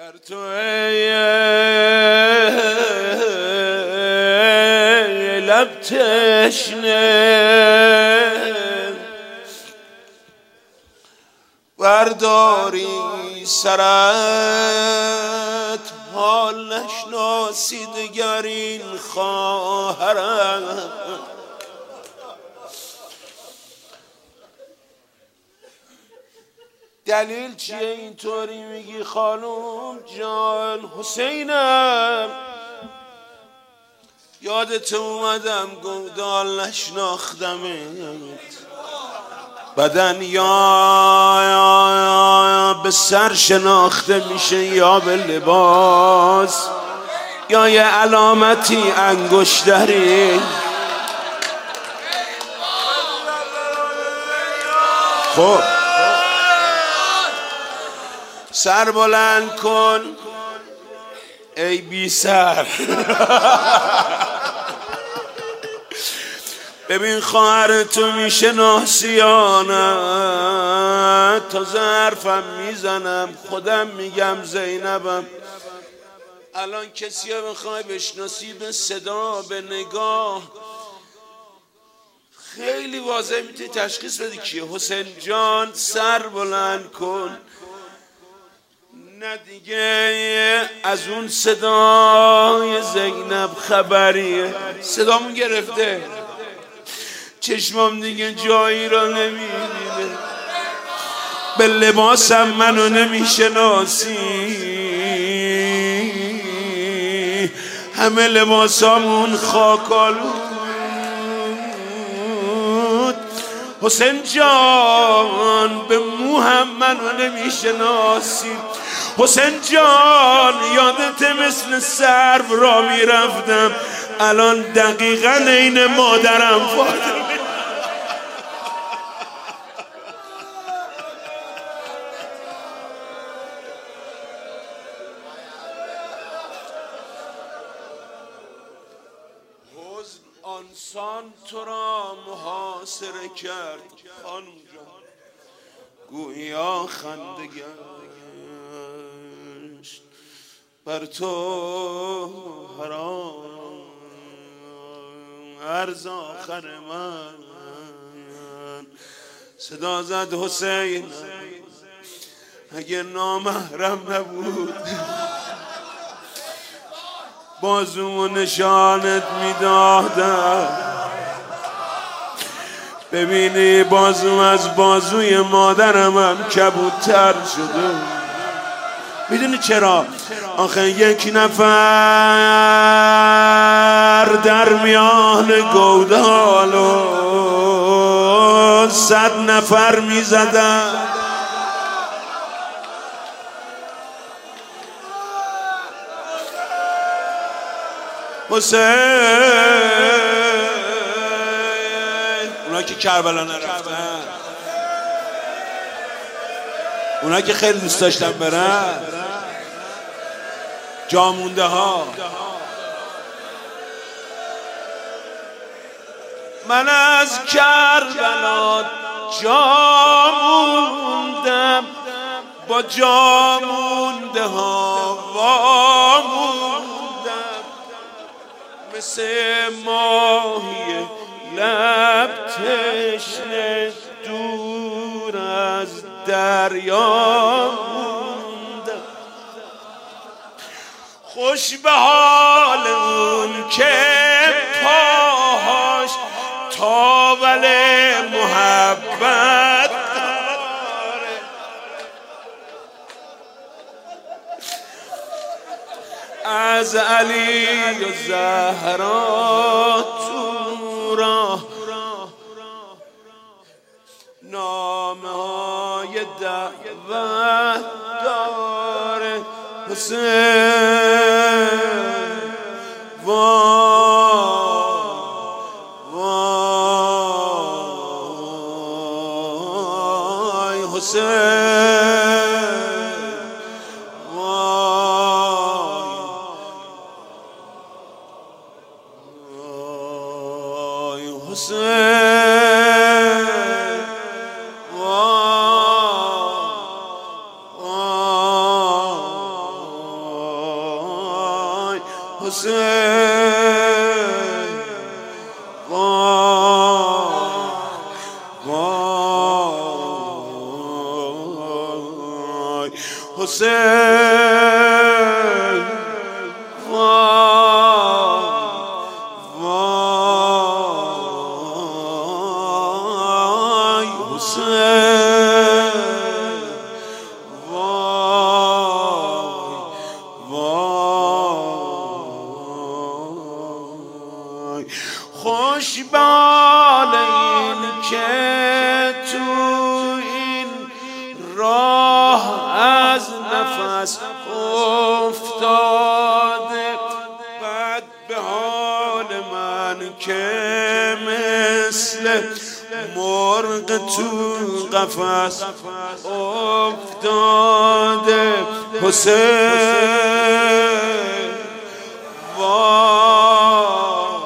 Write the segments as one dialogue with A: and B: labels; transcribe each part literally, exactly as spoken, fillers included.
A: در تو ای لب تشنه برداری سرت حال نشناسی دگر این خواهرم دلیل چیه اینطوری میگی خانم جان؟ حسینم یادت اومدم گودال نشناختمت بدن یا, یا, یا به سر شناخته میشه یا به لباس یا یه علامتی انگشتری. خب سر بلند کن ای بی سر. ببین خواهر تو میشناسی یا نه؟ تا ظرفم میزنم خودم میگم زینبم. الان کسی رو بخوای بشناسی به صدا به نگاه خیلی واضح میتونی تشخیص بدی کیه. حسین جان سر بلند کن. نه دیگه از اون صدای زینب خبریه. صدامون گرفته، چشمام دیگه جایی را نمیبینه، به لباسم منو نمیشناسی، همه لباسامون خاکالود. حسین جان به مو هم منو نمیشناسی. حسین جان یادت مثل سرو را میرفتم، الان دقیقا عین مادرم فاطمه. حزن آنسان تو را محاصره کرد خانم جان، گویا خنده گشت بر تو حرام. عرض آخر من صدا زد حسین اگه نامحرم نبود بازو نشانت میدادم. ببینی بازو از بازوی مادرم هم کبودتر شده. میدونی چرا؟ آخه یک نفر در میان گودال و صد نفر میزدن. حسین اونا که کربلا نرفتن، اونا که خیلی دوست داشتن برن، جا مونده ها. من از کربلا جا موندم، با جا مونده ها وا موندم، مثل ماهی لب تشنه دور از دریا موندم. خوش به حال اون که پاهاش تاول محبت داره، از علی و زهرا تو راه نامه های دعوت داره. حسین وای وای حسین وای وای حسین وای وای حسین وای وای حسین وای وای حسین وای وای خوش بال این که تو این راه از نفس افتاده بعد به حال من که مثل مرغ تو قفس افتاده حسین وای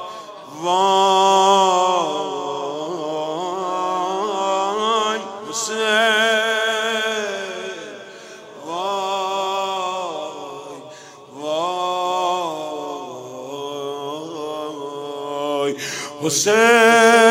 A: وای حسین وای وای حسین